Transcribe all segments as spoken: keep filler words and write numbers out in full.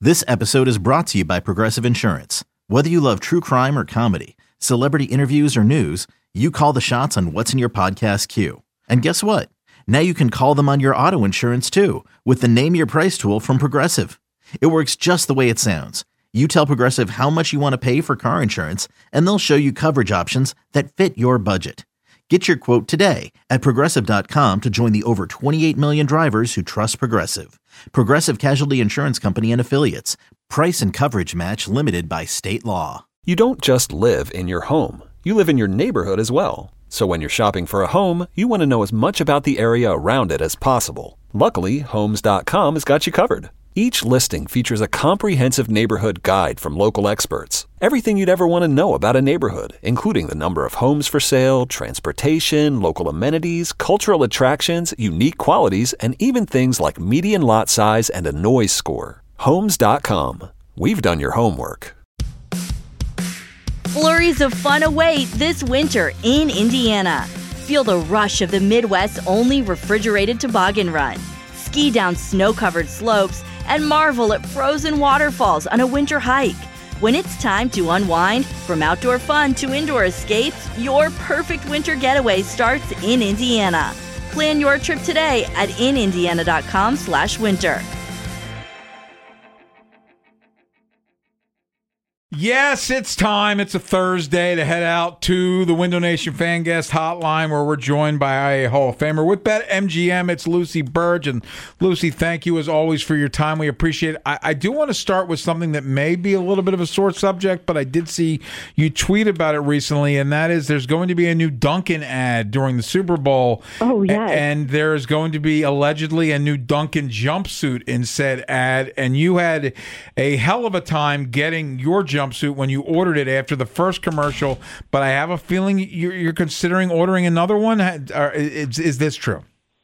This episode is brought to you by Progressive Insurance. Whether you love true crime or comedy, celebrity interviews or news, you call the shots on what's in your podcast queue. And guess what? Now you can call them on your auto insurance too with the Name Your Price tool from Progressive. It works just the way it sounds. You tell Progressive how much you want to pay for car insurance, and they'll show you coverage options that fit your budget. Get your quote today at Progressive dot com to join the over twenty-eight million drivers who trust Progressive. Progressive Casualty Insurance Company and Affiliates. Price and coverage match limited by state law. You don't just live in your home. You live in your neighborhood as well. So when you're shopping for a home, you want to know as much about the area around it as possible. Luckily, Homes dot com has got you covered. Each listing features a comprehensive neighborhood guide from local experts. Everything you'd ever want to know about a neighborhood, including the number of homes for sale, transportation, local amenities, cultural attractions, unique qualities, and even things like median lot size and a noise score. Homes dot com. We've done your homework. Flurries of fun await this winter in Indiana. Feel the rush of the Midwest's only refrigerated toboggan run. Ski down snow-covered slopes and marvel at frozen waterfalls on a winter hike. When it's time to unwind, from outdoor fun to indoor escapes, your perfect winter getaway starts in Indiana. Plan your trip today at in indiana dot com slash winter. Yes, it's time. It's a Thursday to head out to the Window Nation Fan Guest Hotline, where we're joined by a Hall of Famer with BetMGM. It's Lucy Burge. And Lucy, thank you as always for your time. We appreciate it. I, I do want to start with something that may be a little bit of a sore subject, but I did see you tweet about it recently, and that is there's going to be a new Dunkin' ad during the Super Bowl. Oh, yes. And there is going to be allegedly a new Dunkin' jumpsuit in said ad, and you had a hell of a time getting your jumpsuit when you ordered it after the first commercial, but I have a feeling you're, you're considering ordering another one. Is, is this true?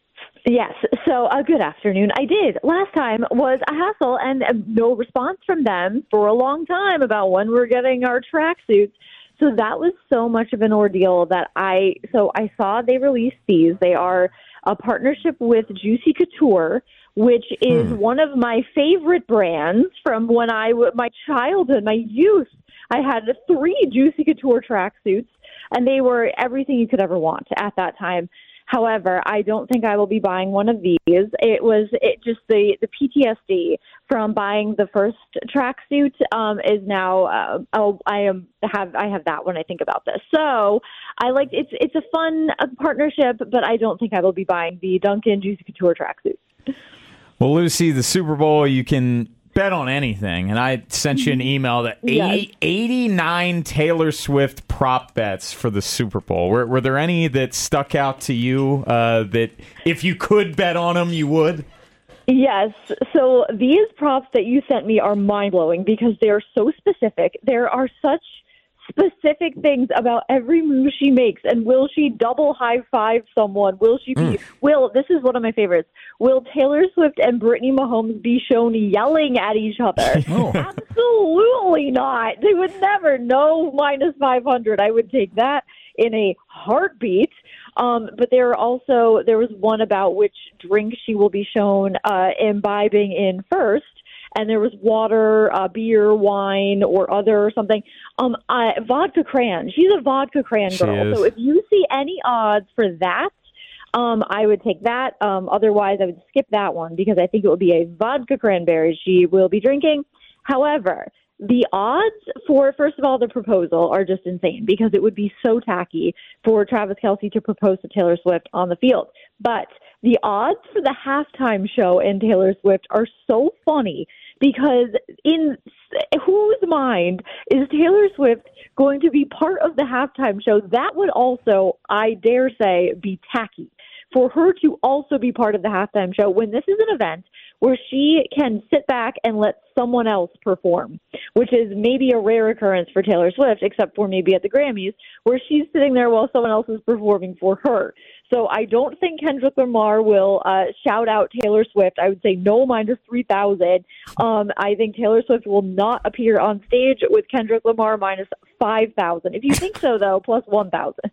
Yes. So uh, good afternoon. I did. Last time was a hassle and uh, no response from them for a long time about when we're getting our tracksuits. So that was so much of an ordeal that I, so I saw they released these. They are a partnership with Juicy Couture, which is hmm. one of my favorite brands from when I, my childhood, my youth. I had three Juicy Couture tracksuits, and they were everything you could ever want at that time. However, I don't think I will be buying one of these. It was it just the, the P T S D from buying the first tracksuit um, is now. Uh, oh, I am have I have that when I think about this. So I like it's it's a fun uh, partnership, but I don't think I will be buying the Dunkin' Juicy Couture tracksuit. Well, Lucy, the Super Bowl, you can bet on anything. And I sent you an email that eighty, yes. eighty-nine Taylor Swift prop bets for the Super Bowl. Were, were there any that stuck out to you uh, that if you could bet on them, you would? Yes. So these props that you sent me are mind-blowing because they are so specific. There are such specific things about every move she makes. And will she double high five someone? Will she be, mm. will, this is one of my favorites. Will Taylor Swift and Brittany Mahomes be shown yelling at each other? Oh. Absolutely not. They would never. No, minus five hundred. I would take that in a heartbeat. Um, but there are also, there was one about which drink she will be shown uh, imbibing in first. And there was water, uh, beer, wine, or other or something. Um, uh, vodka cran. She's a vodka cran girl. So if you see any odds for that, um, I would take that. Um, otherwise, I would skip that one because I think it would be a vodka cranberry she will be drinking. However, the odds for, first of all, the proposal are just insane because it would be so tacky for Travis Kelce to propose to Taylor Swift on the field. But the odds for the halftime show and Taylor Swift are so funny because in whose mind is Taylor Swift going to be part of the halftime show? That would also, I dare say, be tacky for her to also be part of the halftime show when this is an event where she can sit back and let someone else perform, which is maybe a rare occurrence for Taylor Swift, except for maybe at the Grammys, where she's sitting there while someone else is performing for her. So I don't think Kendrick Lamar will uh, shout out Taylor Swift. I would say no minus three thousand. Um, I think Taylor Swift will not appear on stage with Kendrick Lamar minus five thousand. If you think so, though, plus one thousand.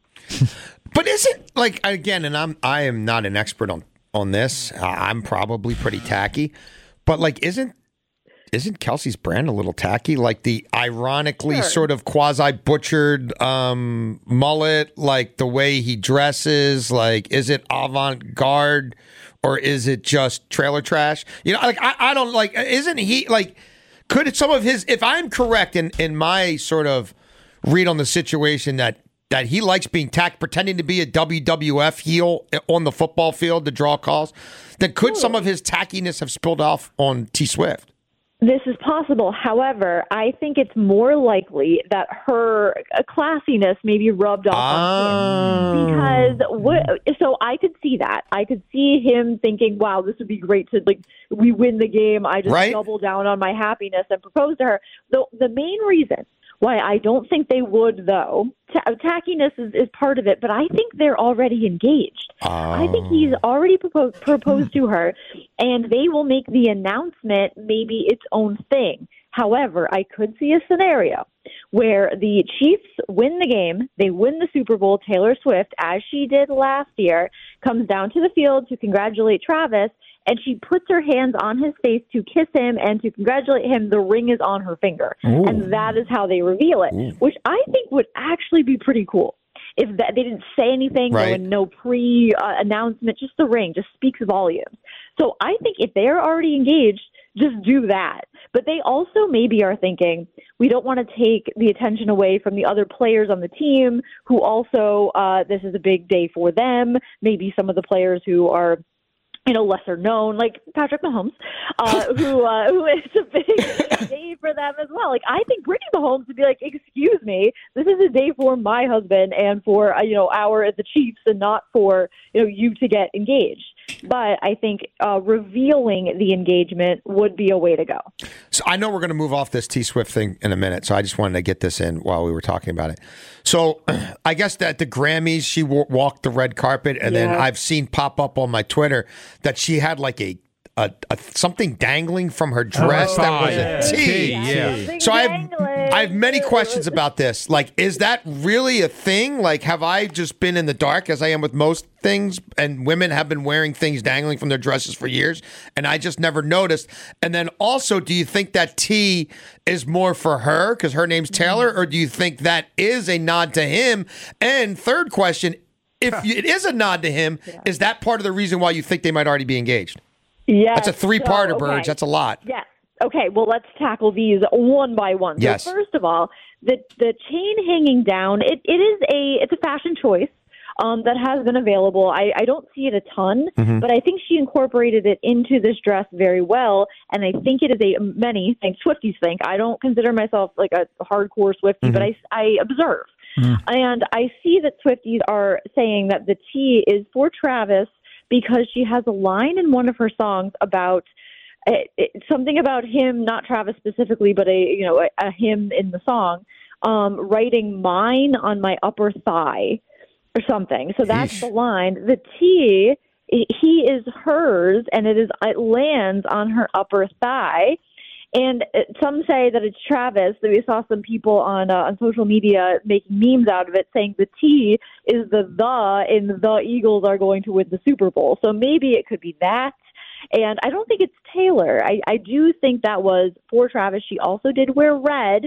But is it, like, again, and I'm, I am not an expert on, on this. Uh, I'm probably pretty tacky. But, like, isn't isn't Kelsey's brand a little tacky? Like the ironically Sure. sort of quasi-butchered um, mullet, like the way he dresses, like is it avant-garde or is it just trailer trash? You know, like I, I don't like, isn't he like, could some of his, if I'm correct in, in my sort of read on the situation that that he likes being tacked, pretending to be a W W F heel on the football field to draw calls, then could some of his tackiness have spilled off on T Swift? This is possible. However, I think it's more likely that her uh, classiness maybe rubbed off on him. Because what, so I could see that. I could see him thinking, wow, this would be great to, like, we win the game. I just Right. double down on my happiness and propose to her. The, the main reason why I don't think they would, though, ta- tackiness is, is part of it, but I think they're already engaged. Oh. I think he's already propo- proposed to her, and they will make the announcement maybe its own thing. However, I could see a scenario where the Chiefs win the game, they win the Super Bowl, Taylor Swift, as she did last year, comes down to the field to congratulate Travis, and she puts her hands on his face to kiss him and to congratulate him. The ring is on her finger. Ooh. And that is how they reveal it, Ooh. which I think would actually be pretty cool. If that, they didn't say anything, Right. no, no pre-announcement, just the ring, just speaks volumes. So I think if they're already engaged, just do that. But they also maybe are thinking, we don't want to take the attention away from the other players on the team who also, uh, this is a big day for them. Maybe some of the players who are, you know, lesser known, like Patrick Mahomes, uh, who uh, who is a big, big day for them as well. Like, I think Brittany Mahomes would be like, excuse me, this is a day for my husband and for, uh, you know, our, the Chiefs, and not for, you know, you to get engaged. But I think uh, revealing the engagement would be a way to go. So I know we're going to move off this T Swift thing in a minute, so I just wanted to get this in while we were talking about it. So I guess that the Grammys, she w- walked the red carpet, and then Yeah. I've seen pop up on my Twitter that she had like a, a, a something dangling from her dress Oh, that was yeah. a T. T, yeah. So I have, I have many questions about this. Like, is that really a thing? Like, have I just been in the dark as I am with most things, and women have been wearing things dangling from their dresses for years, and I just never noticed? And then also, do you think that T is more for her because her name's Taylor, or do you think that is a nod to him? And third question, if it is a nod to him, is that part of the reason why you think they might already be engaged? Yes. That's a three-parter, so, okay. Burge. That's a lot. Yes. Okay, well, let's tackle these one by one. Yes. So first of all, the the chain hanging down, it, it is a it's a fashion choice um, that has been available. I, I don't see it a ton, Mm-hmm. but I think she incorporated it into this dress very well, and I think it is a many think Swifties think. I don't consider myself like a hardcore Swiftie, but I I observe. And I see that Swifties are saying that the T is for Travis because she has a line in one of her songs about it, it, something about him, not Travis specifically, but a you know a, a him in the song, um, writing mine on my upper thigh or something. So that's Yeesh. the line. The T, he is hers, and it is it lands on her upper thigh. And it, some say that it's Travis. That we saw some people on uh, on social media making memes out of it, saying the T is the the, and the Eagles are going to win the Super Bowl. So maybe it could be that. And I don't think it's Taylor. I, I do think that was for Travis. She also did wear red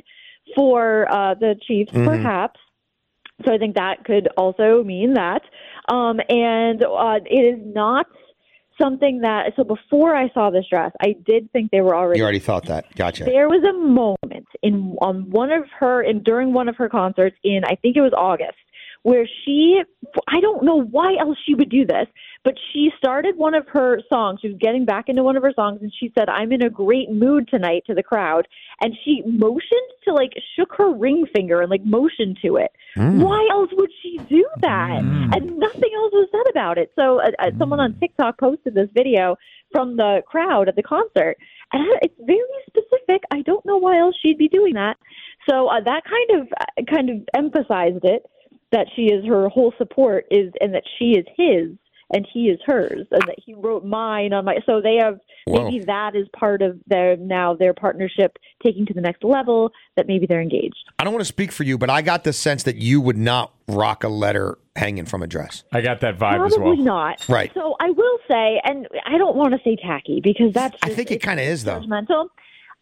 for uh, the Chiefs, Mm-hmm. perhaps. So I think that could also mean that. Um, and uh, it is not something that, so before I saw this dress, I did think they were already. You already thought that. Gotcha. There was a moment in on one of her, in during one of her concerts in, I think it was August, where she, I don't know why else she would do this, but she started one of her songs. She was getting back into one of her songs, and she said, "I'm in a great mood tonight," to the crowd. And she motioned to, like, shook her ring finger and, like, motioned to it. Mm. Why else would she do that? Mm. And nothing else was said about it. So uh, uh, someone on TikTok posted this video from the crowd at the concert. And I- it's very specific. I don't know why else she'd be doing that. So uh, that kind of uh, kind of emphasized it, that she is her whole support is, and that she is his and he is hers, and that he wrote mine on my. So they have Whoa. maybe that is part of their now their partnership taking to the next level. That maybe they're engaged. I don't want to speak for you, but I got the sense that you would not rock a letter hanging from a dress. I got that vibe as well. Probably not. Right. So I will say, and I don't want to say tacky because that's. I Just, think it it's kind of is, though. judgmental.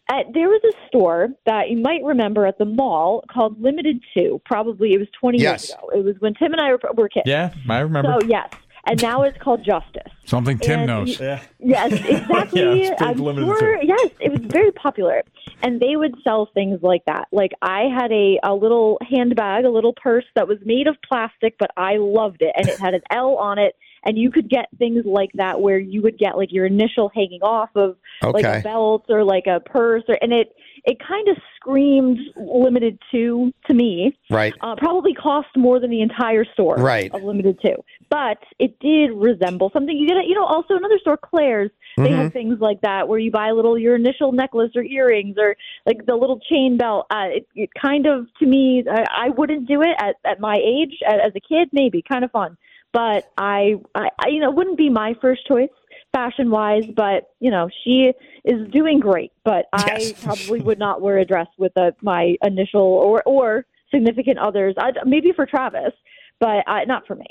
Uh, there was a store that you might remember at the mall called Limited Two. Probably it was twenty Yes. years ago. It was when Tim and I were, were kids. Yeah, I remember. So yes, and now it's called Justice. Something Tim And knows. y- Yeah. Yes, exactly. Yeah, it's big I'm Limited sure. Two. Yes, it was very popular, and they would sell things like that. Like I had a a little handbag, a little purse that was made of plastic, but I loved it, and it had an L on it. And you could get things like that where you would get like your initial hanging off of like Okay. a belt or like a purse, or and it it kind of screamed Limited Two to me. Right. Uh, probably cost more than the entire store Right. of Limited Two, but it did resemble something you get at, you know, also another store, Claire's. They Mm-hmm. have things like that where you buy a little your initial necklace or earrings or like the little chain belt. Uh, it, it kind of to me, I, I wouldn't do it at, at my age as, as a kid. Maybe kind of fun. But I, I, I, you know, it wouldn't be my first choice fashion wise. But you know, she is doing great. But Yes. I probably would not wear a dress with a, my initial or or significant others. I'd, maybe for Travis, but uh, not for me.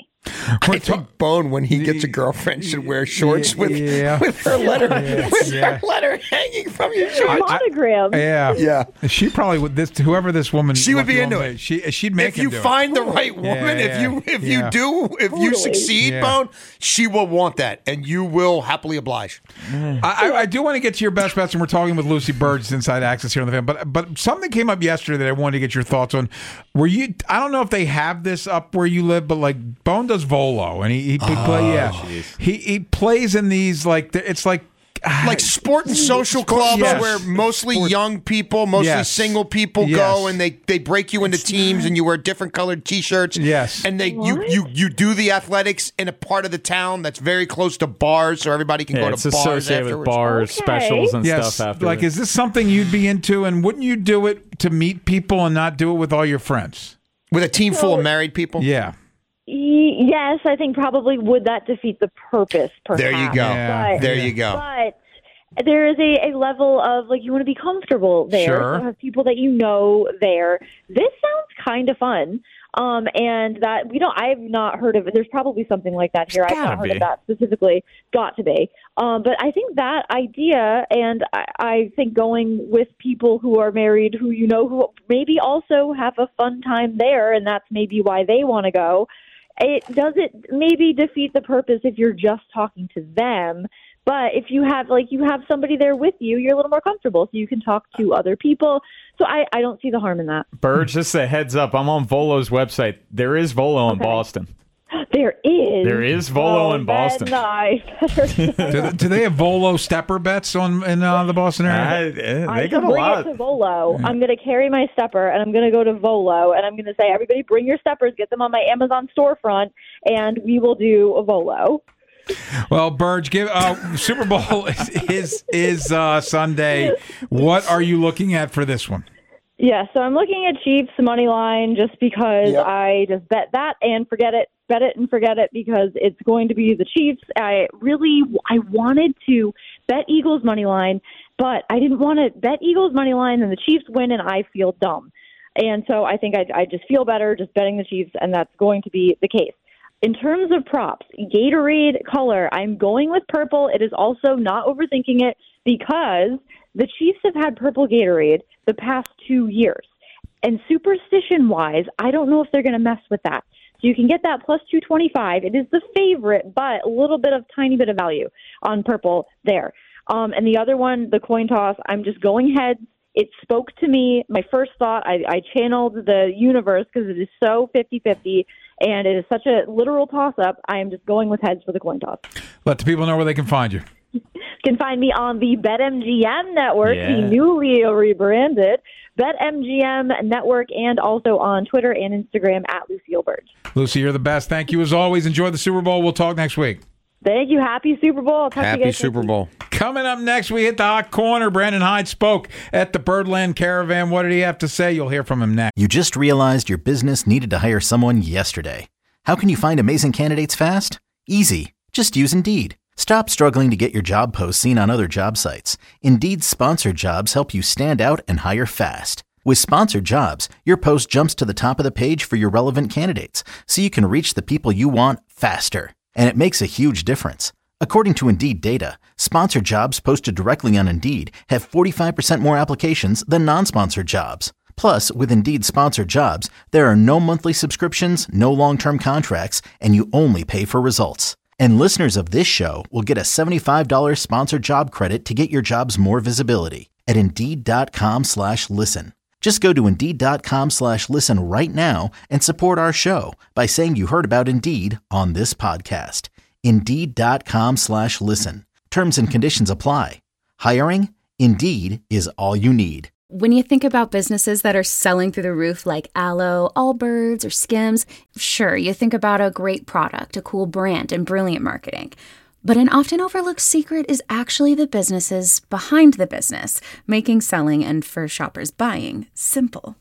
I think Bone, when he gets a girlfriend, should wear shorts with Yeah. with her letter with Yeah. her letter hanging from your shorts. Monogram. Yeah, Yeah. She probably would. This whoever this woman, She would be lucky into woman it. is, She she'd make If him you do it. find the right woman, Yeah, if you if yeah. you do, if you Totally. succeed, Yeah. Bone, she will want that, and you will happily oblige. I, I, I do want to get to your best bets, and we're talking with Lucy Burge, Inside Access here on the fan. But but something came up yesterday that I wanted to get your thoughts on. Were you? I don't know if they have this up where you live, but like Bone does Volo, and he he, he play yeah he he plays in these like it's like Like sport and social clubs yes. where mostly young people, mostly Yes. single people Yes. go, and they, they break you into teams, and you wear different colored T-shirts. Yes. and they you, What? you you do the athletics in a part of the town that's very close to bars, so everybody can Yeah, go it's to bars associated with afterwards. bars, Okay. specials, and yes, stuff after. like is this something you'd be into, and wouldn't you do it to meet people and not do it with all your friends? With a team full of married people. Yeah. Y- Yes, I think probably would that defeat the purpose, perhaps. There you go. Yeah. But, There you go. But there is a, a level of, like, you want to be comfortable there. Sure. You have people that you know there. This sounds kind of fun. Um, and that, we don't, I have not heard of it. There's probably something like that here. I've gotta not heard be. of that specifically. Got to be. Um, but I think that idea, and I, I think going with people who are married, who you know, who maybe also have a fun time there, and that's maybe why they want to go. It does it maybe defeat the purpose if you're just talking to them. But if you have like you have somebody there with you, you're a little more comfortable, so you can talk to other people. So I, I don't see the harm in that. Burge, just a heads up. I'm on Volo's website. There is Volo in Okay. Boston. There is. There is Volo oh, in Boston. Then I better Do, do they have Volo stepper bets on in uh, the Boston area? I, eh, I they can got a bring lot. it to Volo. I'm going to carry my stepper, and I'm going to go to Volo, and I'm going to say, everybody bring your steppers, get them on my Amazon storefront, and we will do a Volo. Well, Burge, give uh, Super Bowl is is, is uh, Sunday. What are you looking at for this one? Yeah, so I'm looking at Chiefs money line just because Yep. I just bet that and forget it, bet it and forget it because it's going to be the Chiefs. I really I wanted to bet Eagles money line, but I didn't want to bet Eagles money line and the Chiefs win and I feel dumb. And so I think I, I just feel better just betting the Chiefs, and that's going to be the case. In terms of props, Gatorade color, I'm going with purple. It is also not overthinking it because the Chiefs have had purple Gatorade the past two years. And superstition-wise, I don't know if they're going to mess with that. So you can get that plus two twenty-five. It is the favorite, but a little bit of tiny bit of value on purple there. Um, and the other one, the coin toss, I'm just going heads. It spoke to me. My first thought, I, I channeled the universe because it is so fifty-fifty, and it is such a literal toss-up. I am just going with heads for the coin toss. Let the people know where they can find you. You can find me on the BetMGM network, Yeah. the newly rebranded BetMGM network, and also on Twitter and Instagram at Lucille Burge. Lucy, you're the best. Thank you as always. Enjoy the Super Bowl. We'll talk next week. Thank you. Happy Super Bowl. I'll talk to you Happy guys Super next week. Bowl. Coming up next, we hit the hot corner. Brandon Hyde spoke at the Birdland Caravan. What did he have to say? You'll hear from him next. You just realized your business needed to hire someone yesterday. How can you find amazing candidates fast? Easy. Just use Indeed. Stop struggling to get your job posts seen on other job sites. Indeed's sponsored jobs help you stand out and hire fast. With sponsored jobs, your post jumps to the top of the page for your relevant candidates, so you can reach the people you want faster. And it makes a huge difference. According to Indeed data, sponsored jobs posted directly on Indeed have forty-five percent more applications than non-sponsored jobs. Plus, with Indeed sponsored jobs, there are no monthly subscriptions, no long-term contracts, and you only pay for results. And listeners of this show will get a seventy-five dollars sponsored job credit to get your jobs more visibility at Indeed.com slash listen. Just go to Indeed.com slash listen right now and support our show by saying you heard about Indeed on this podcast. Indeed.com slash listen. Terms and conditions apply. Hiring? Indeed is all you need. When you think about businesses that are selling through the roof like Aloe, Allbirds, or Skims, sure, you think about a great product, a cool brand, and brilliant marketing. But an often overlooked secret is actually the businesses behind the business, making selling and, for shoppers, buying simple.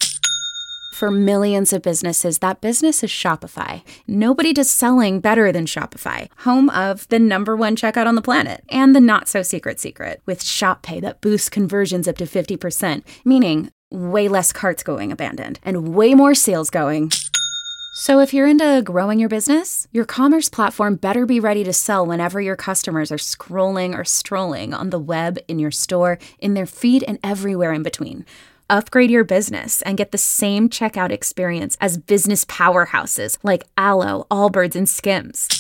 For millions of businesses, that business is Shopify. Nobody does selling better than Shopify, home of the number one checkout on the planet and the not-so-secret secret with Shop Pay that boosts conversions up to fifty percent, meaning way less carts going abandoned and way more sales going. So if you're into growing your business, your commerce platform better be ready to sell whenever your customers are scrolling or strolling on the web, in your store, in their feed, and everywhere in between. Upgrade your business and get the same checkout experience as business powerhouses like Aloe, Allbirds, and Skims.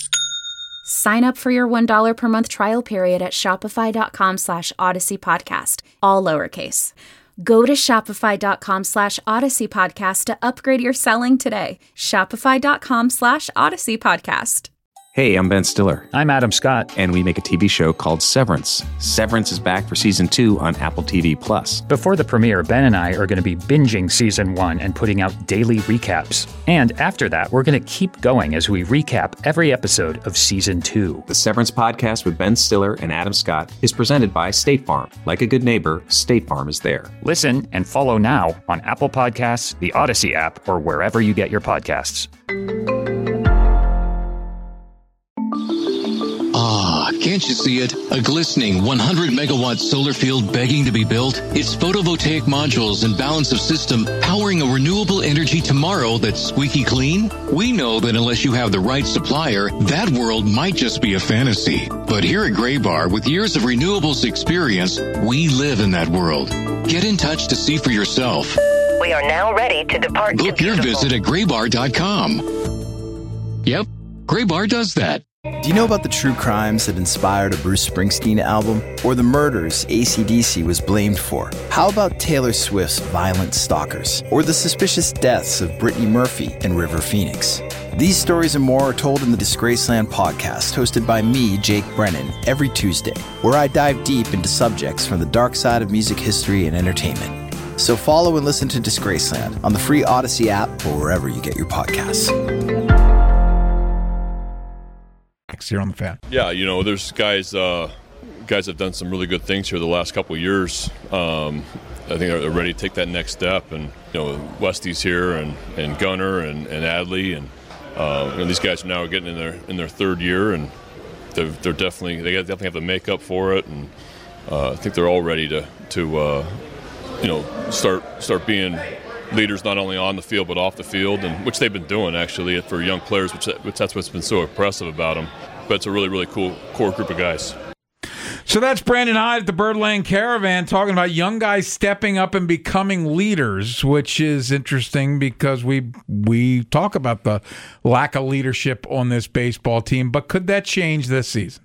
Sign up for your one dollar per month trial period at shopify.com slash Odyssey Podcast, all lowercase. Go to shopify.com slash Odyssey Podcast to upgrade your selling today. Shopify.com slash Odyssey Podcast. Hey, I'm Ben Stiller. I'm Adam Scott. And we make a T V show called Severance. Severance is back for season two on Apple T V Plus. Before the premiere, Ben and I are going to be binging season one and putting out daily recaps. And after that, we're going to keep going as we recap every episode of season two. The Severance podcast with Ben Stiller and Adam Scott is presented by State Farm. Like a good neighbor, State Farm is there. Listen and follow now on Apple Podcasts, the Odyssey app, or wherever you get your podcasts. Ah, can't you see it? A glistening one hundred megawatt solar field begging to be built? Its photovoltaic modules and balance of system powering a renewable energy tomorrow that's squeaky clean? We know that unless you have the right supplier, that world might just be a fantasy. But here at Graybar, with years of renewables experience, we live in that world. Get in touch to see for yourself. We are now ready to depart. Book your visit at graybar dot com. Yep, Graybar does that. Do you know about the true crimes that inspired a Bruce Springsteen album? Or the murders A C D C was blamed for? How about Taylor Swift's Violent Stalkers? Or the suspicious deaths of Brittany Murphy and River Phoenix? These stories and more are told in the Disgraceland podcast, hosted by me, Jake Brennan, every Tuesday, where I dive deep into subjects from the dark side of music history and entertainment. So follow and listen to Disgraceland on the free Odyssey app or wherever you get your podcasts. Here on the Fan. Yeah, you know, there's guys uh, guys have done some really good things here the last couple of years. Um, I think they're ready to take that next step. And, you know, Westy's here and, and Gunner and, and Adley. And, uh, you know, these guys are now getting in their in their third year. And they're, they're definitely, they definitely have the makeup for it. And uh, I think they're all ready to, to uh, you know, start start being leaders not only on the field but off the field, and which they've been doing actually for young players, which, which that's what's been so impressive about them. But it's a really, really cool core group of guys. So that's Brandon Hyde at the Bird Lane Caravan talking about young guys stepping up and becoming leaders, which is interesting because we we talk about the lack of leadership on this baseball team. But could that change this season?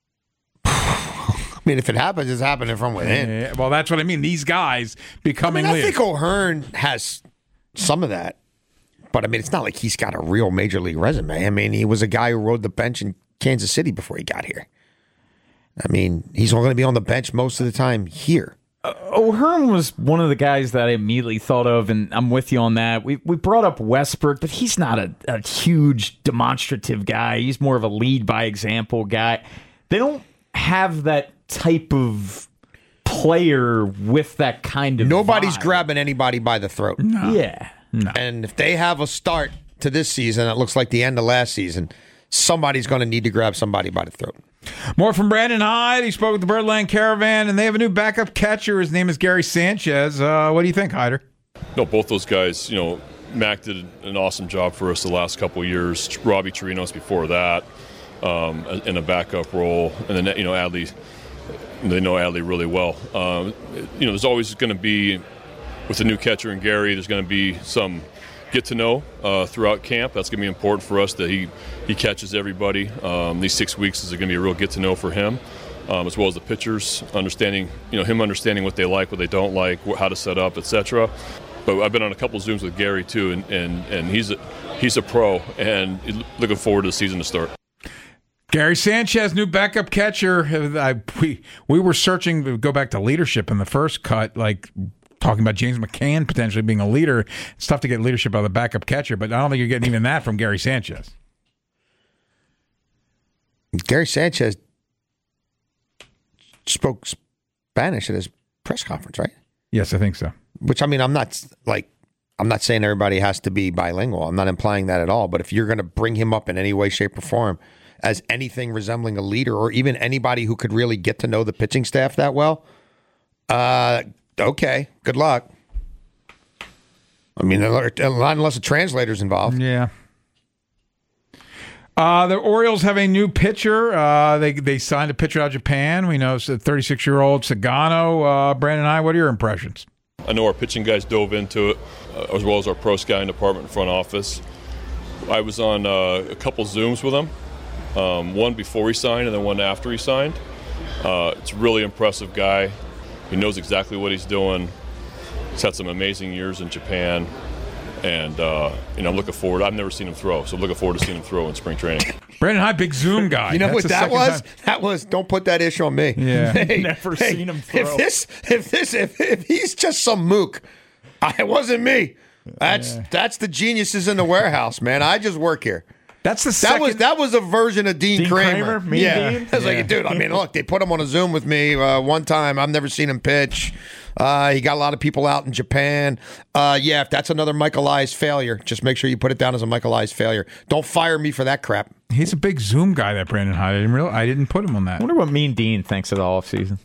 I mean, if it happens, it's happening from within. Yeah, well, that's what I mean. These guys becoming I mean, I leaders. think O'Hearn has some of that. But, I mean, it's not like he's got a real major league resume. I mean, he was a guy who rode the bench in Kansas City before he got here. I mean, he's only going to be on the bench most of the time here. Uh, O'Hearn was one of the guys that I immediately thought of, and I'm with you on that. We we brought up Westbrook, but he's not a, a huge demonstrative guy. He's more of a lead by example guy. They don't have that type of player with that kind of Nobody's vibe. grabbing anybody by the throat. No. Yeah. No. And if they have a start to this season that looks like the end of last season, somebody's going to need to grab somebody by the throat. More from Brandon Hyde. He spoke with the Birdland Caravan, and they have a new backup catcher. His name is Gary Sanchez. Uh, what do you think, Hyder? No, both those guys, you know, Mac did an awesome job for us the last couple of years. Robbie Chirinos before that. um, in a backup role, and then you know Adley, they know Adley really well. Um, you know, there's always going to be with the new catcher in Gary, there's going to be some get to know uh, throughout camp. That's going to be important for us that he he catches everybody. Um, these six weeks is going to be a real get to know for him, um, as well as the pitchers understanding, you know, him understanding what they like, what they don't like, how to set up, et cetera. But I've been on a couple of Zooms with Gary too, and, and, and he's a, he's a pro, and looking forward to the season to start. Gary Sanchez, new backup catcher. I, we we were searching to go back to leadership in the first cut, like. Talking about James McCann potentially being a leader. It's tough to get leadership out of the backup catcher, but I don't think you're getting even that from Gary Sanchez. Gary Sanchez spoke Spanish at his press conference, right? Yes, I think so. Which, I mean, I'm not like I'm not saying everybody has to be bilingual. I'm not implying that at all. But if you're going to bring him up in any way, shape, or form as anything resembling a leader, or even anybody who could really get to know the pitching staff that well, uh, okay, good luck. I mean, not unless a translator's involved. Yeah. Uh, the Orioles have a new pitcher. Uh, they they signed a pitcher out of Japan. We know it's a thirty-six-year-old Sagano. Uh, Brandon and I, what are your impressions? I know our pitching guys dove into it, uh, as well as our pro scouting department and front office. I was on uh, a couple Zooms with him, um, one before he signed and then one after he signed. Uh, it's a really impressive guy. He knows exactly what he's doing. He's had some amazing years in Japan. And, uh, you know, I'm looking forward. I've never seen him throw, so I'm looking forward to seeing him throw in spring training. Brandon High, big Zoom guy. You know That's what that was? time. That was, don't put that issue on me. Yeah. Hey, Never hey, seen him throw. If this, if this, if, if he's just some mook, I, it wasn't me. That's Yeah. that's the geniuses in the warehouse, man. I just work here. That's the That second. was that was a version of Dean, Dean Kramer. Kramer? Mean yeah, Dean? I was Yeah. like, dude. I mean, look, they put him on a Zoom with me uh, one time. I've never seen him pitch. Uh, he got a lot of people out in Japan. Uh, yeah, if that's another Michael Elias failure, just make sure you put it down as a Michael Elias failure. Don't fire me for that crap. He's a big Zoom guy, that Brandon High. I didn't real, I didn't put him on that. I wonder what Mean Dean thinks of the offseason.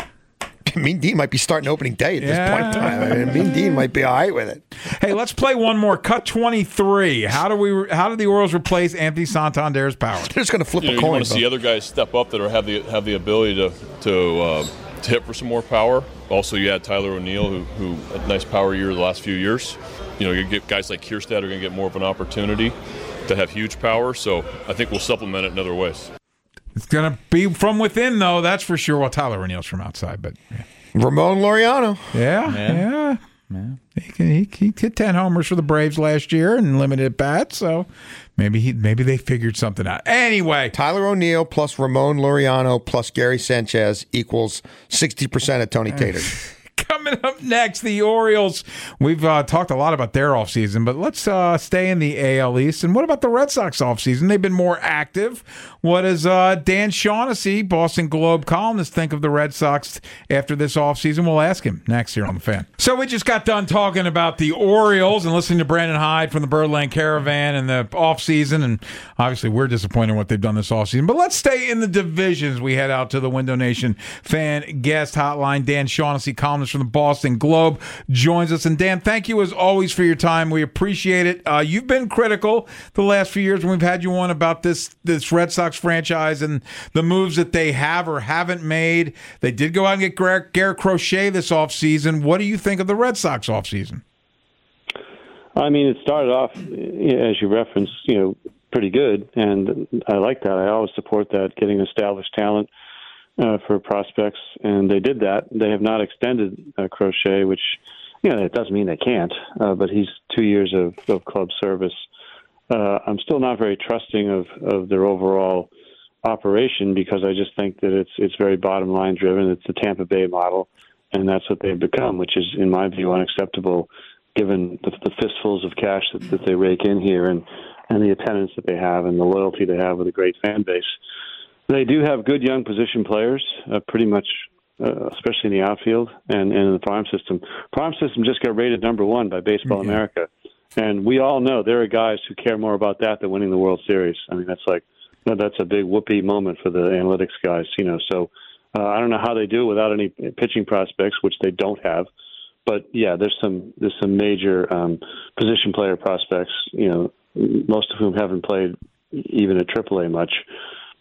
Mean Dean might be starting opening day at this Yeah. point in time. I mean, Mean Dean might be all right with it. Hey, let's play one more. Cut twenty-three. How do we? How do the Orioles replace Anthony Santander's power? They're just going to flip You know, a you coin. want to see bro. other guys step up that are have the have the ability to to, uh, to hit for some more power. Also, you had Tyler O'Neill, who who had a nice power year the last few years. You know, you get guys like Kierstead are going to get more of an opportunity to have huge power. So I think we'll supplement it in other ways. It's going to be from within, though. That's for sure. Well, Tyler O'Neill's from outside, but yeah, Ramon Laureano. yeah, yeah. Yeah. He, can, he, he hit ten homers for the Braves last year and limited at bats. So maybe he maybe they figured something out. Anyway, Tyler O'Neill plus Ramon Laureano plus Gary Sanchez equals sixty percent of Tony Tater. coming up next, the Orioles. We've uh, talked a lot about their offseason, but let's uh, stay in the A L East. And what about the Red Sox offseason? They've been more active. What does uh, Dan Shaughnessy, Boston Globe columnist, think of the Red Sox after this offseason? We'll ask him next here on The Fan. So we just got done talking about the Orioles and listening to Brandon Hyde from the Birdland Caravan and the offseason. And obviously we're disappointed in what they've done this offseason. But let's stay in the divisions. We head out to the Window Nation fan guest hotline. Dan Shaughnessy, columnist from the Boston Globe, joins us. And Dan, thank you as always for your time. We appreciate it. Uh, you've been critical the last few years when we've had you on about this this Red Sox franchise and the moves that they have or haven't made. They did go out and get Garrett, Garrett Crochet this offseason. What do you think of the Red Sox offseason? I mean, it started off, as you referenced, you know, pretty good, and I like that. I always support that, getting established talent uh, for prospects, and they did that. They have not extended uh, Crochet, which, you know, it doesn't mean they can't, uh, but he's two years of, of club service. Uh, I'm still not very trusting of, of their overall operation because I just think that it's it's very bottom line driven. It's the Tampa Bay model, and that's what they've become, which is, in my view, unacceptable given the, the fistfuls of cash that, that they rake in here and, and the attendance that they have and the loyalty they have with a great fan base. They do have good young position players, uh, pretty much, uh, especially in the outfield and, and in the farm system. Farm system just got rated number one by Baseball mm-hmm. America. And we all know there are guys who care more about that than winning the World Series. I mean, that's like, that's a big whoopee moment for the analytics guys, you know. So uh, I don't know how they do it without any pitching prospects, which they don't have. But yeah, there's some there's some major um, position player prospects, you know, most of whom haven't played even at triple A much.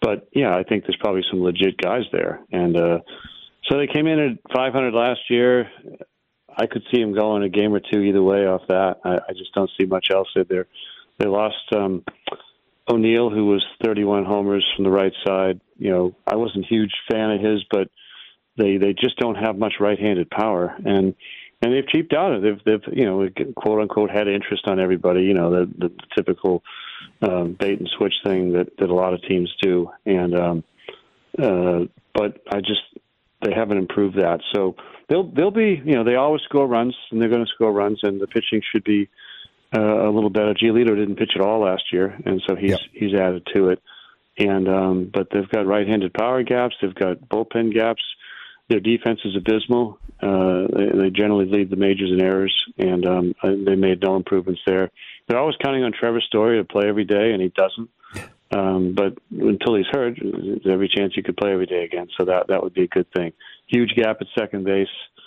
but yeah, I think there's probably some legit guys there. And uh, so they came in at five hundred last year. I could see them going a game or two either way off that. I, I just don't see much else there. They lost um, O'Neill, who was thirty-one homers from the right side. You know, I wasn't a huge fan of his, but they they just don't have much right-handed power, and and they've cheaped out. They've they've you know quote unquote had interest on everybody. You know, the, the typical um, bait and switch thing that, that a lot of teams do, and um, uh, but I just they haven't improved that. So they'll they'll be you know they always score runs, and they're going to score runs, and the pitching should be uh, a little better. Giolito didn't pitch at all last year, and so he's yep. he's added to it. And um, but they've got right-handed power gaps. They've got bullpen gaps. Their defense is abysmal. Uh, they, they generally lead the majors in errors, and um, they made no improvements there. They're always counting on Trevor Story to play every day, and he doesn't. Um, but until he's hurt, there's every chance he could play every day again. So that that would be a good thing. Huge gap at second base,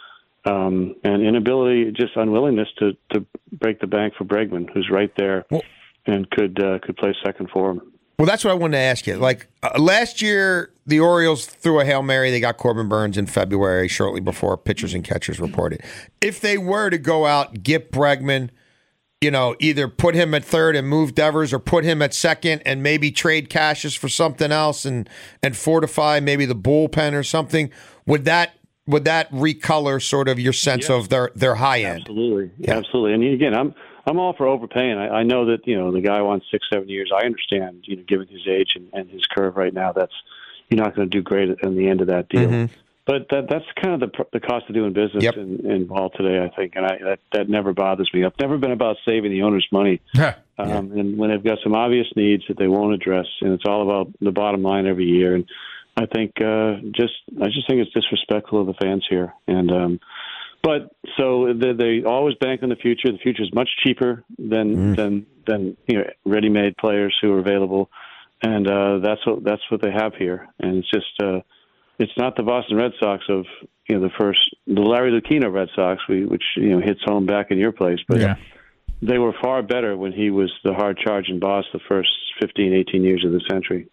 um, and inability, just unwillingness to, to break the bank for Bregman, who's right there well, and could uh, could play second for him. Well, that's what I wanted to ask you. Like uh, last year, the Orioles threw a Hail Mary. They got Corbin Burns in February, shortly before pitchers and catchers reported. If they were to go out, get Bregman, you know, either put him at third and move Devers, or put him at second and maybe trade Cassius for something else and and fortify maybe the bullpen or something, would that would that recolor sort of your sense yeah. of their their high end? Absolutely, yeah. absolutely. And again, I'm. I'm all for overpaying. I, I know that, you know, the guy wants six, seven years. I understand, you know, given his age and, and his curve right now, that's you're not going to do great in the end of that deal. Mm-hmm. But that that's kind of the the cost of doing business yep. in, in ball today, I think. And I, that, that never bothers me. I've never been about saving the owner's money. um, yeah. And when they've got some obvious needs that they won't address, and it's all about the bottom line every year. And I think uh, just I just think it's disrespectful of the fans here. And um But so they, they always bank on the future. The future is much cheaper than mm. than than you know ready-made players who are available, and uh, that's what that's what they have here. And it's just uh, it's not the Boston Red Sox of you know the first the Larry Lucchino Red Sox, we, which you know hits home back in your place. But yeah. they were far better when he was the hard charging boss the first fifteen, eighteen years of the century.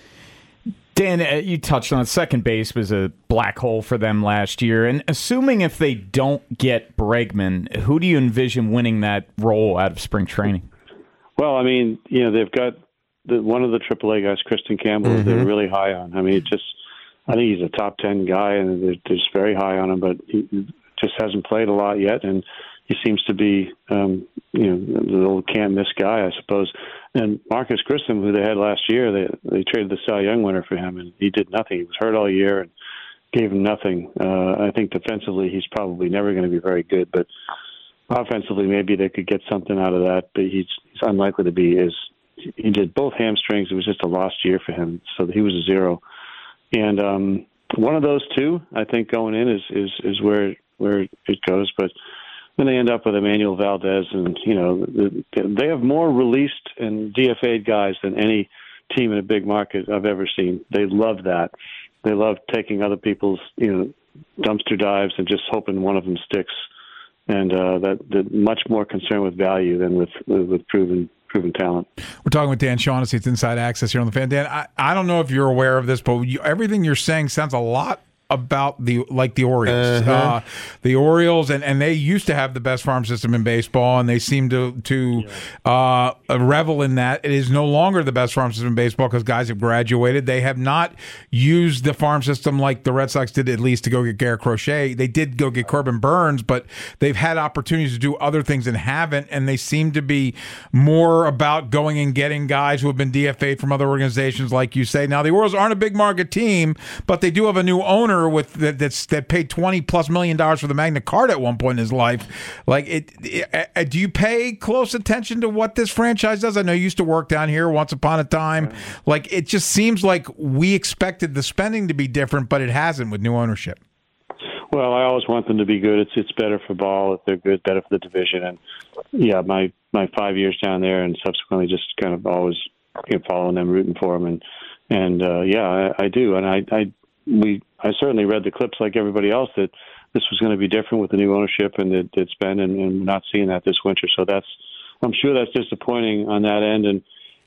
Dan, uh, you touched on it. Second base was a black hole for them last year. And assuming if they don't get Bregman, who do you envision winning that role out of spring training? Well, I mean, you know, they've got the, one of the triple A guys, Kristen Campbell, mm-hmm. they're really high on. I mean, it just I think he's a top ten guy, and they're just very high on him, but he just hasn't played a lot yet, and he seems to be, um, you know, the old can't-miss guy, I suppose. And Marcus Grissom, who they had last year, they they traded the Cy Young winner for him, and he did nothing. He was hurt all year and gave him nothing. Uh, I think defensively he's probably never going to be very good, but offensively maybe they could get something out of that, but he's, he's unlikely to be. Is he did both hamstrings. It was just a lost year for him, so he was a zero. And um, one of those two, I think, going in is, is, is where where it goes, but then they end up with Emmanuel Valdez, and you know they have more released and D F A'd guys than any team in a big market I've ever seen. They love that. They love taking other people's you know dumpster dives and just hoping one of them sticks. And uh, that they're much more concerned with value than with with proven proven talent. We're talking with Dan Shaughnessy. It's Inside Access here on the Fan. Dan, I, I don't know if you're aware of this, but you, everything you're saying sounds a lot about the like the Orioles, uh-huh. uh, the Orioles, and, and they used to have the best farm system in baseball, and they seem to to uh, revel in that. It is no longer the best farm system in baseball because guys have graduated. They have not used the farm system like the Red Sox did, at least to go get Garrett Crochet. They did go get Corbin Burns, but they've had opportunities to do other things and haven't. And they seem to be more about going and getting guys who have been D F A'd from other organizations, like you say. Now the Orioles aren't a big market team, but they do have a new owner with that that's that paid twenty plus million dollars for the Magna Carta at one point in his life. Like, it, it, do you pay close attention to what this franchise does? I know you used to work down here once upon a time. Like, it just seems like we expected the spending to be different, but it hasn't with new ownership. Well, I always want them to be good. It's it's better for ball if they're good, better for the division. And yeah, my my five years down there, and subsequently just kind of always you know, following them, rooting for them, and and uh, yeah, I, I do, and I I we. I certainly read the clips like everybody else that this was going to be different with the new ownership, and it, it's been, and, and we're not seeing that this winter. So that's, I'm sure that's disappointing on that end. And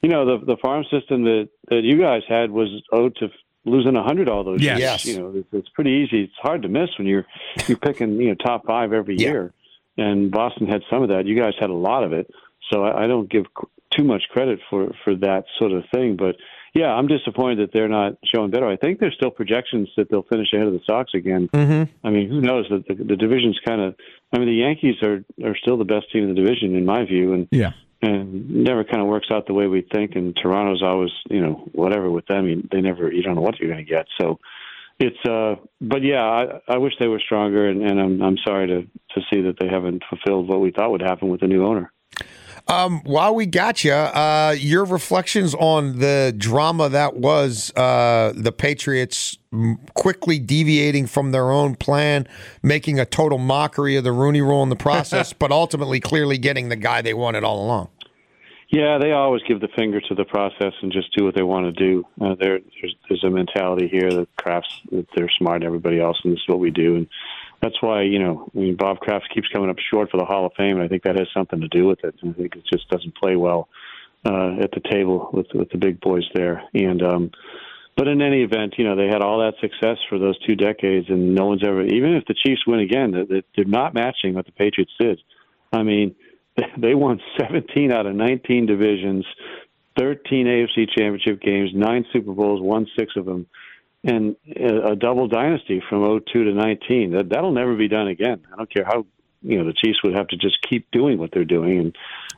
you know, the the farm system that, that you guys had was owed to losing a hundred all those yes. years. Yes. You know, it's, it's pretty easy. It's hard to miss when you're you're picking you know top five every Yeah. year. And Boston had some of that. You guys had a lot of it. So I, I don't give too much credit for, for that sort of thing. But, yeah, I'm disappointed that they're not showing better. I think there's still projections that they'll finish ahead of the Sox again. Mm-hmm. I mean, who knows? The, the, the division's kind of – I mean, the Yankees are, are still the best team in the division, in my view. And, yeah. and never kind of works out the way we think. And Toronto's always, you know, whatever with them. You, they never – you don't know what you're going to get. So – It's, uh, but yeah, I, I wish they were stronger, and, and I'm, I'm sorry to, to see that they haven't fulfilled what we thought would happen with the new owner. Um, while we got you, uh, your reflections on the drama that was uh, the Patriots quickly deviating from their own plan, making a total mockery of the Rooney Rule in the process, but ultimately clearly getting the guy they wanted all along. Yeah, they always give the finger to the process and just do what they want to do. Uh, there, there's, there's a mentality here that Kraft's that they're smarter than everybody else, and this is what we do. And that's why, you know, I mean, Bob Kraft keeps coming up short for the Hall of Fame, and I think that has something to do with it. And I think it just doesn't play well uh, at the table with with the big boys there. And um, but in any event, you know, they had all that success for those two decades, and no one's ever, even if the Chiefs win again, they're, they're not matching what the Patriots did. I mean, they won seventeen out of nineteen divisions, thirteen A F C championship games, nine Super Bowls, won six of them, and a double dynasty from oh two to nineteen. That, that'll never be done again. I don't care how, you know, the Chiefs would have to just keep doing what they're doing, and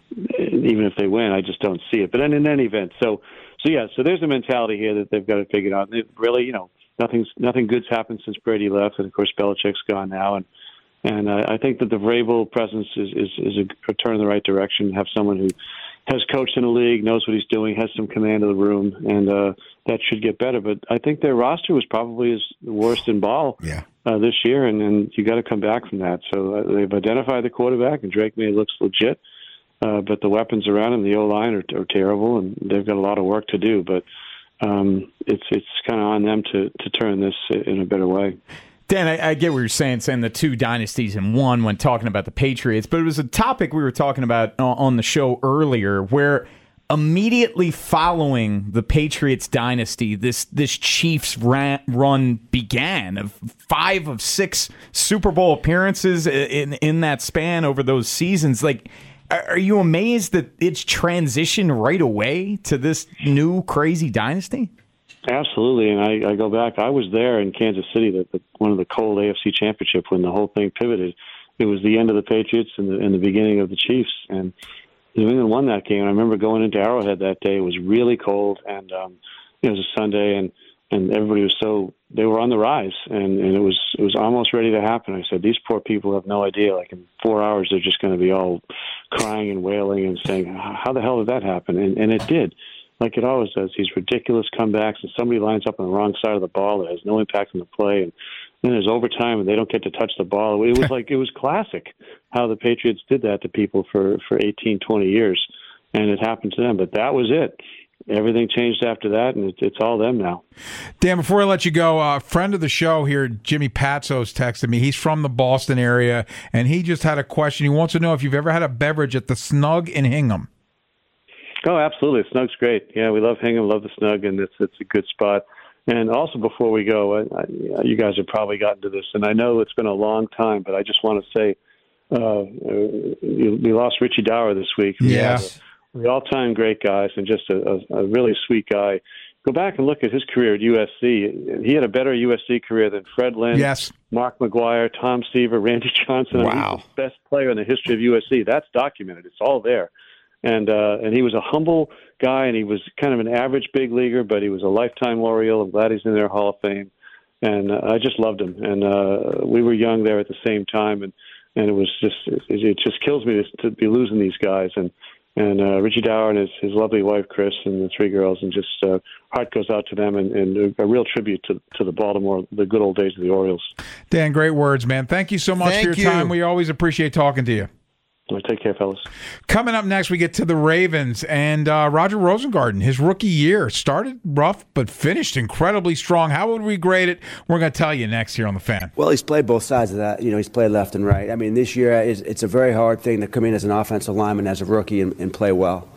even if they win, I just don't see it. But then in any event, so so yeah, so there's a mentality here that they've got to figure out. They really, you know, nothing's nothing good's happened since Brady left, and of course Belichick's gone now, and. And uh, I think that the Vrabel presence is, is, is a, a turn in the right direction. Have someone who has coached in the league, knows what he's doing, has some command of the room, and uh, that should get better. But I think their roster was probably as worst in ball yeah. uh, this year, and, and you got to come back from that. So uh, they've identified the quarterback, and Drake May looks legit, uh, but the weapons around him, the O-line, are, are terrible, and they've got a lot of work to do. But um, it's it's kind of on them to, to turn this in a better way. Dan, I, I get what you're saying, saying the two dynasties in one when talking about the Patriots, but it was a topic we were talking about on the show earlier where immediately following the Patriots dynasty, this this Chiefs ran, run began of five of six Super Bowl appearances in, in that span over those seasons. Like, are you amazed that it's transitioned right away to this new crazy dynasty? Absolutely, and I, I go back. I was there in Kansas City, the, the, one of the cold A F C championship when the whole thing pivoted. It was the end of the Patriots and the, and the beginning of the Chiefs, and New England won that game. I remember going into Arrowhead that day. It was really cold, and um, it was a Sunday, and, and everybody was so they were on the rise, and, and it was it was almost ready to happen. I said, these poor people have no idea. Like in four hours, they're just going to be all crying and wailing and saying, "How the hell did that happen?" And, and it did. Like it always does, these ridiculous comebacks, and somebody lines up on the wrong side of the ball that has no impact on the play, and then there's overtime, and they don't get to touch the ball. It was like it was classic how the Patriots did that to people for, for eighteen, twenty years, and it happened to them. But that was it. Everything changed after that, and it, it's all them now. Dan, before I let you go, a friend of the show here, Jimmy Patsos, texted me. He's from the Boston area, and he just had a question. He wants to know if you've ever had a beverage at the Snug in Hingham. Oh, absolutely. Snug's great. Yeah, we love Hingham, love the Snug, and it's it's a good spot. And also, before we go, I, I, you guys have probably gotten to this, and I know it's been a long time, but I just want to say uh, we lost Richie Dower this week. Yes. The all-time great guys and just a, a, a really sweet guy. Go back and look at his career at U S C. He had a better U S C career than Fred Lynn, yes. Mark McGuire, Tom Seaver, Randy Johnson. Wow. I mean, he's the best player in the history of U S C. That's documented. It's all there. And uh, and he was a humble guy, and he was kind of an average big leaguer, but he was a lifetime Oriole. I'm glad he's in their Hall of Fame. And uh, I just loved him. And uh, we were young there at the same time, and, and it was just it, it just kills me to, to be losing these guys. And and uh, Richie Dower and his, his lovely wife Chris and the three girls, and just uh, heart goes out to them, and, and a real tribute to to the Baltimore, the good old days of the Orioles. Dan, great words, man. Thank you so much Thank for your you. time. We always appreciate talking to you. Well, take care, fellas. Coming up next, we get to the Ravens and uh, Roger Rosengarten. His rookie year started rough, but finished incredibly strong. How would we grade it? We're going to tell you next here on The Fan. Well, he's played both sides of that. You know, he's played left and right. I mean, this year is it's a very hard thing to come in as an offensive lineman as a rookie and, and play well.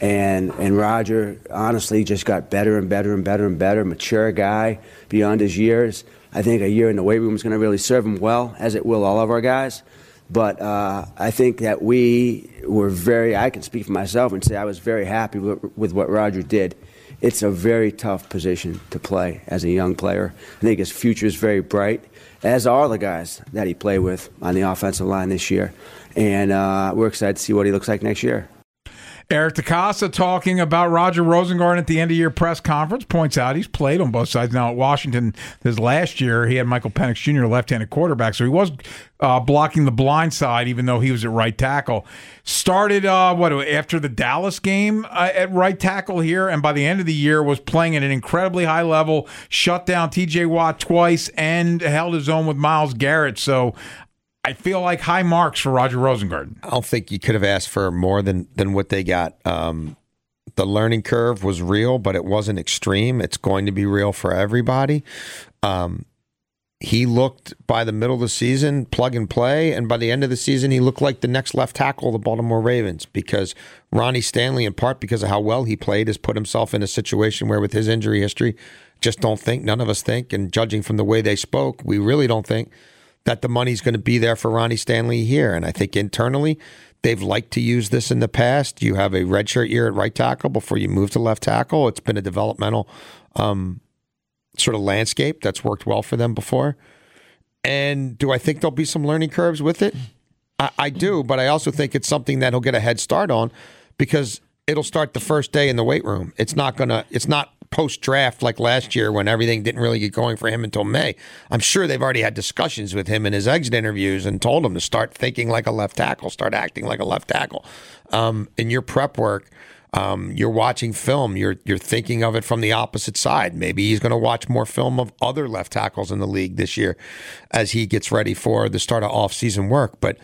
And and Roger, honestly, just got better and better and better and better, mature guy beyond his years. I think a year in the weight room is going to really serve him well, as it will all of our guys. But uh, I think that we were very, I can speak for myself and say I was very happy with, with what Roger did. It's a very tough position to play as a young player. I think his future is very bright, as are the guys that he played with on the offensive line this year. And uh, we're excited to see what he looks like next year. Eric DeCosta talking about Roger Rosengarten at the end-of-year press conference, points out he's played on both sides. Now, at Washington this last year, he had Michael Penix Junior, left-handed quarterback, so he was uh, blocking the blind side, even though he was at right tackle. Started, uh, what, after the Dallas game uh, at right tackle here, and by the end of the year was playing at an incredibly high level, shut down T J Watt twice, and held his own with Myles Garrett. So I feel like high marks for Roger Rosengarten. I don't think you could have asked for more than, than what they got. Um, the learning curve was real, but it wasn't extreme. It's going to be real for everybody. Um, he looked, by the middle of the season, plug and play, and by the end of the season, he looked like the next left tackle of the Baltimore Ravens, because Ronnie Stanley, in part because of how well he played, has put himself in a situation where, with his injury history, just don't think, none of us think, and judging from the way they spoke, we really don't think that the money's going to be there for Ronnie Stanley here. And I think internally, they've liked to use this in the past. You have a redshirt year at right tackle before you move to left tackle. It's been a developmental um, sort of landscape that's worked well for them before. And do I think there'll be some learning curves with it? I, I do, but I also think it's something that he'll get a head start on, because it'll start the first day in the weight room. It's not gonna. It's not post-draft like last year when everything didn't really get going for him until May. I'm sure they've already had discussions with him in his exit interviews and told him to start thinking like a left tackle, start acting like a left tackle. Um, in your prep work, um, you're watching film, you're you're thinking of it from the opposite side. Maybe he's going to watch more film of other left tackles in the league this year as he gets ready for the start of off-season work. But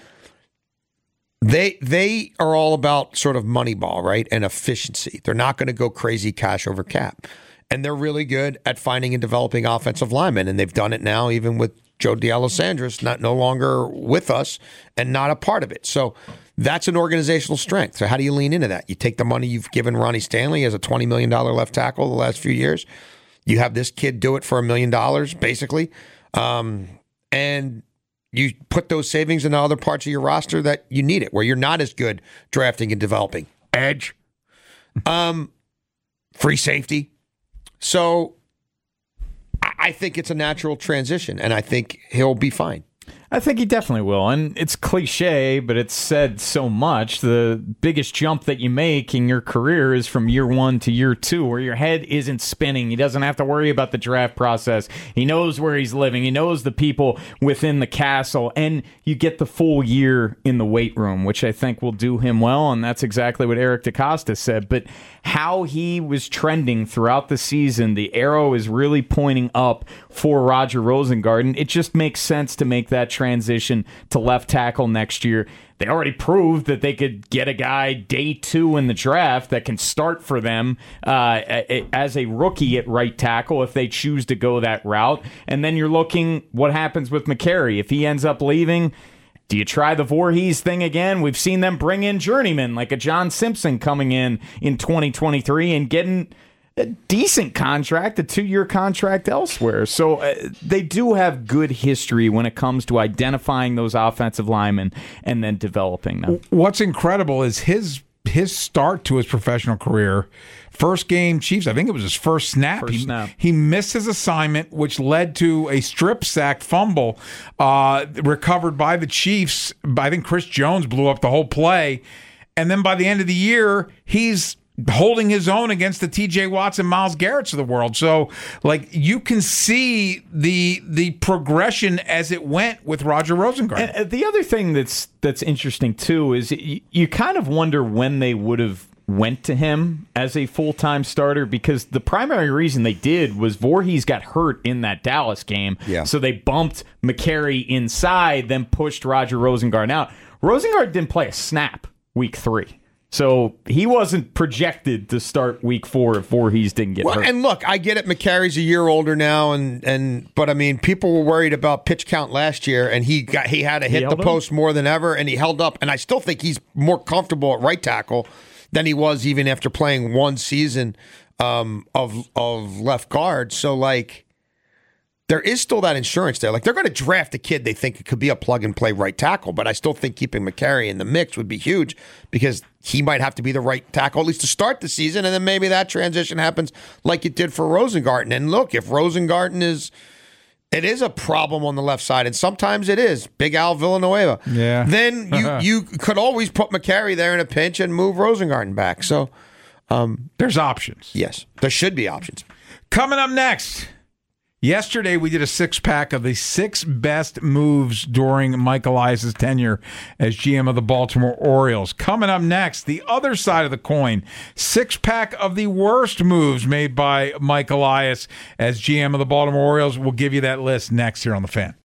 They they are all about sort of money ball, right, and efficiency. They're not going to go crazy cash over cap. And they're really good at finding and developing offensive linemen, and they've done it now even with Joe D'Alessandris not no longer with us and not a part of it. So that's an organizational strength. So how do you lean into that? You take the money you've given Ronnie Stanley as a twenty million dollars left tackle the last few years. You have this kid do it for a million dollars, basically, um, and you put those savings in other parts of your roster that you need it, where you're not as good drafting and developing. Edge. Um, free safety. So I think it's a natural transition, and I think he'll be fine. I think he definitely will. And it's cliche, but it's said so much. The biggest jump that you make in your career is from year one to year two, where your head isn't spinning. He doesn't have to worry about the draft process. He knows where he's living. He knows the people within the castle. And you get the full year in the weight room, which I think will do him well. And that's exactly what Eric DeCosta said. But how he was trending throughout the season, the arrow is really pointing up for Roger Rosengarten. It just makes sense to make that transition to left tackle next year. They already proved that they could get a guy day two in the draft that can start for them uh, as a rookie at right tackle if they choose to go that route. And then you're looking what happens with McCary. If he ends up leaving, do you try the Voorhees thing again? We've seen them bring in journeymen like a John Simpson coming in in twenty twenty-three and getting a decent contract, a two-year contract elsewhere. So uh, they do have good history when it comes to identifying those offensive linemen and then developing them. What's incredible is his his start to his professional career. First game, Chiefs, I think it was his first snap. First he, snap. he missed his assignment, which led to a strip sack fumble uh, recovered by the Chiefs. I think Chris Jones blew up the whole play. And then by the end of the year, he's holding his own against the T J Watts and Myles Garretts of the world. So, like, you can see the the progression as it went with Roger Rosengarten. And the other thing that's that's interesting, too, is you, you kind of wonder when they would have went to him as a full-time starter, because the primary reason they did was Voorhees got hurt in that Dallas game. Yeah. So they bumped McCary inside, then pushed Roger Rosengarten out. Rosengarten didn't play a snap week three. So he wasn't projected to start week four if Voorhees didn't get well, hurt. And look, I get it. McCary's a year older now, and and but I mean, people were worried about pitch count last year, and he got he had to hit the post more than ever, and he held up. And I still think he's more comfortable at right tackle than he was even after playing one season um, of of left guard. So, like, there is still that insurance there. Like, they're going to draft a kid they think could be a plug-and-play right tackle, but I still think keeping McCary in the mix would be huge because he might have to be the right tackle, at least to start the season, and then maybe that transition happens like it did for Rosengarten. And look, if Rosengarten is... It is a problem on the left side, and sometimes it is. Big Al Villanueva. Yeah. Then you, you could always put McCary there in a pinch and move Rosengarten back. So um, there's options. Yes, there should be options. Coming up next. Yesterday, we did a six-pack of the six best moves during Mike Elias' tenure as G M of the Baltimore Orioles. Coming up next, the other side of the coin, six-pack of the worst moves made by Mike Elias as G M of the Baltimore Orioles. We'll give you that list next here on The Fan.